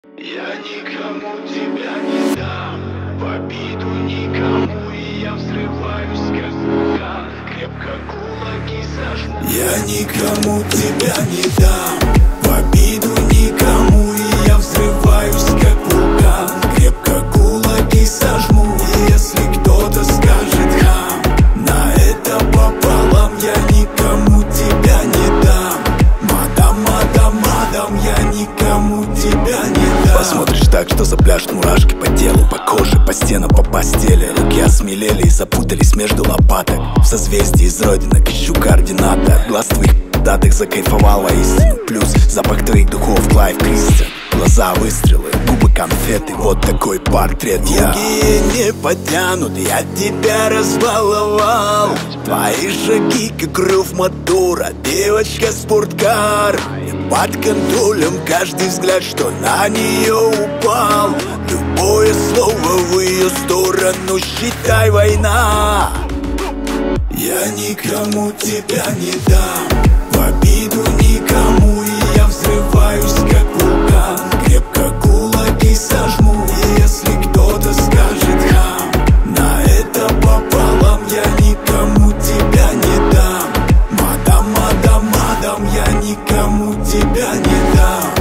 Я никому тебя не дам, в обиду никому, и я взрываюсь как вулкан, крепко кулаки сожму. Я никому тебя не дам, в обиду никому, и я взрываюсь как вулкан, крепко кулаки сожму. И если кто-то скажет хам, на это пополам, я никому тебя не дам. Мадам, я никому тебя не дам. Посмотришь так, что запляшут мурашки по телу, по коже, по стенам, по постели. Руки осмелели и запутались между лопаток. В созвездии из родинок ищу координаты. От глаз твоих датых закайфовал воистину. Плюс запах твоих духов, Клайв Кристиан. Глаза выстрелы, губы конфеты, вот такой портрет я. Другие не потянут, я тебя разбаловал. Твои шаги, как рев мотора, девочка спорткар. И под контролем каждый взгляд, что на нее упал. Любое слово в ее сторону, считай война. Я никому тебя не дам, в обиду никому, и я взрываюсь как вулкан, крепко кулаки сожму. И если кто-то скажет хам, на это пополам, я никому тебя не дам. Мадам, я никому тебя не дам.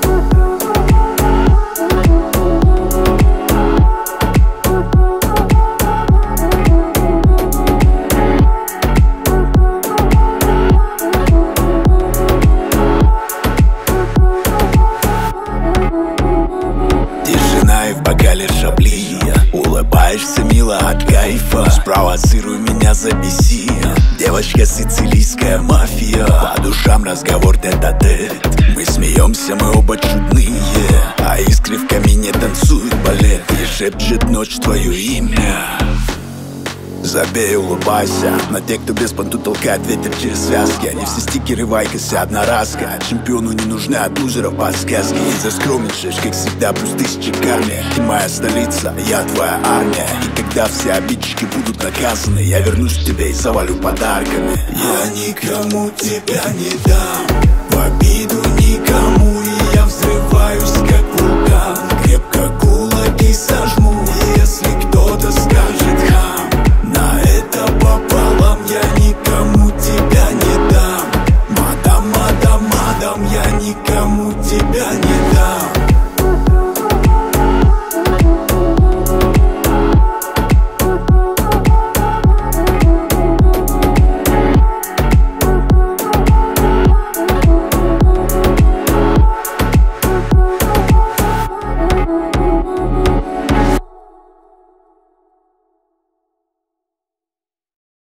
Тишина и в бокале шабли. Улыбаешься мило от кайфа, спровоцируй меня, забеси. Девочка сицилийская мафия, по душам разговор тет-а-тет. Мы смеемся, мы оба чудные, а искры в камине танцуют балет. И шепчет ночь твое имя. Забей, улыбайся на тех, кто без понту толкает ветер через связки. Они все стикеры, вайкосы, одноразка. Чемпиону не нужны от лузеров подсказки. Не заскромничаешь, как всегда, плюс 1000 кармия. Ты моя столица, я твоя армия. И когда все обидчики будут наказаны, я вернусь к тебе и завалю подарками. Я никому тебя не дам, в обиду никому.